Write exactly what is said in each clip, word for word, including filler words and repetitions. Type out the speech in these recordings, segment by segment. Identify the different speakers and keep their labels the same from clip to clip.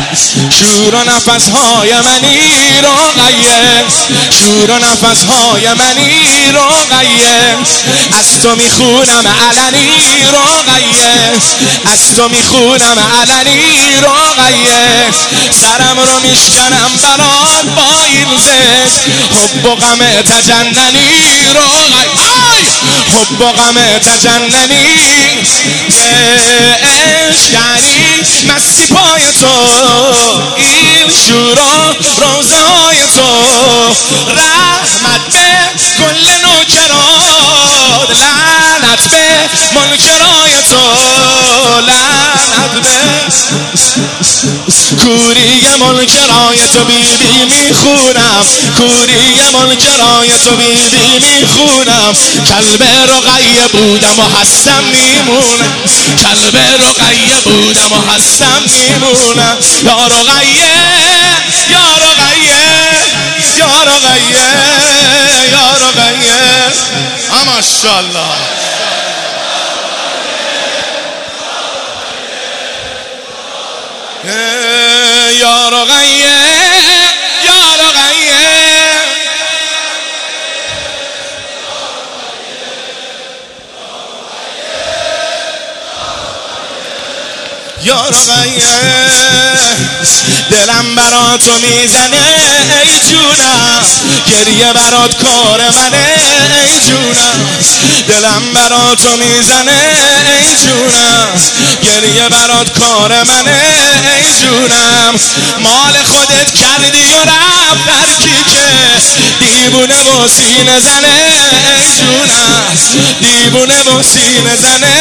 Speaker 1: شور و نفسهای منی رقیه، شور و نفسهای منی رقیه، از تو میخونم علنی رقیه، از تو میخونم علنی رقیه، سرم رو میشکنم برات با این زد، حب و غم تجننی رقیه، حب و غم تجننی، عشق یعنی مستی پای تو، این شورا روزه های تو، رحمت به کل نوکرات، لعنت به منکرای تو، لعنت به کوری منکرای تو بی بی میخونم، کوری منکرای تو بی بی میخونم، کلب رقیه بودم و هستم میمونم، کلب رقیه بودم و هستم میمونم، یا رقیه یا رقیه یا رقیه یا رقیه، ماشاءالله. یا رقیه یا رقیه، یا رقیه، دلم برات تو میزنه ای جونم، گریه برات کار منه ای جونم، دلم برات تو میزنه ای جونم، گریه برات کار منه ای جونم، مال خودت کردی و رفت در کیکه، دیوونه و سینه زنه ای جونم، دیوونه و سینه زنه،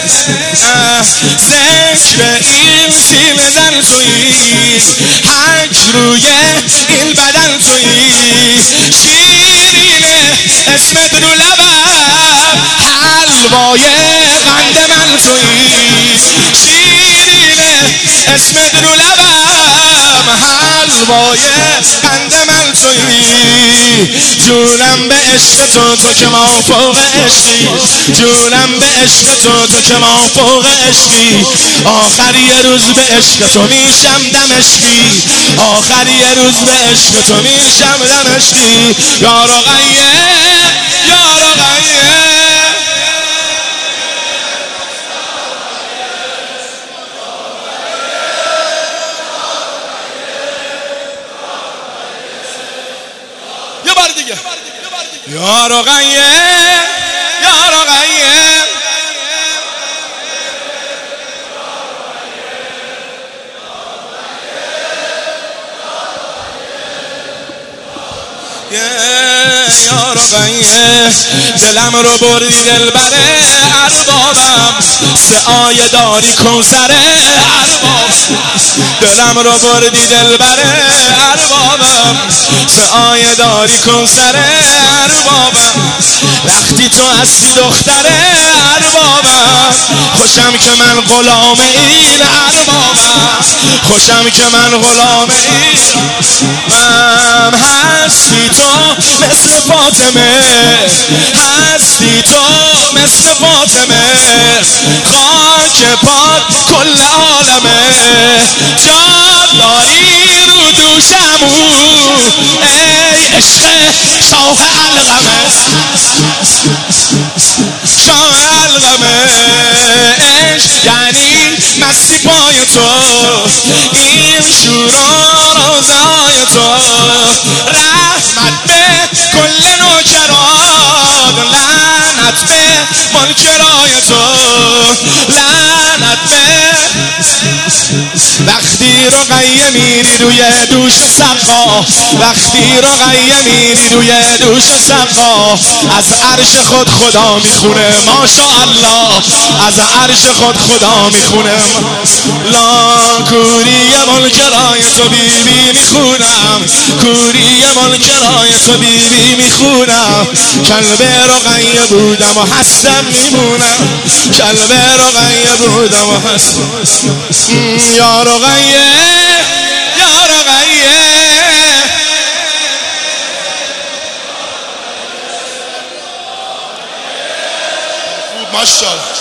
Speaker 1: سنگ به این سینه زن تویی، حج روی این بدن تویی، شیرینه اسمت رو لبم، حلوای قند من تویی، شیرینه اسمت رو لبم، حلوای قند من تویی، جونم به عشق تو، تو که ما فوق عشقی، جونم به عشق تو، تو که ما فوق عشقی، آخر یه روز به عشق تو میشم دمشقی، آخر یه روز به عشق تو میشم دمشقی، یا رقیه یا رقیه، یه بار دیگه، یا رقیه یا رقیه، یا رقیه، دلم رو بردی دلبره اربابم، سعای داری کوثره اربابم، دلم رو بردی دلبره اربابم، سعای داری کوثره اربابم، وقتی تو هستی دختره اربابم، خوشم که من غلام این اربابم، خوشم که من غلام این، من هستی تو مثل فاطمه، هستی تو مثل فاطمه، خاک پات کل عالمه، جا داری رو دوشمو، ای عشق شاه علقمه، شاه علقمه، عشق یعنی مستی پای تو، این شورا روزای تو، رحمت به کل نوکرات، لعنت به منکرای تو، لعنت به وقتی رقیه میری روی دوش سقا، وقتی رقیه میری روی دوش سقا، از عرش خود خدا میخونه ماشاءالله، از عرش خود خدا میخونه، لا کوری منکرای تو بی بی میخونم، کوری منکرای تو بی بی میخونم، کلب رقیه بودم و هستم میمونم، کلب رقیه بودم و هستم، یا رقیه یا رقیه، ماشاءالله.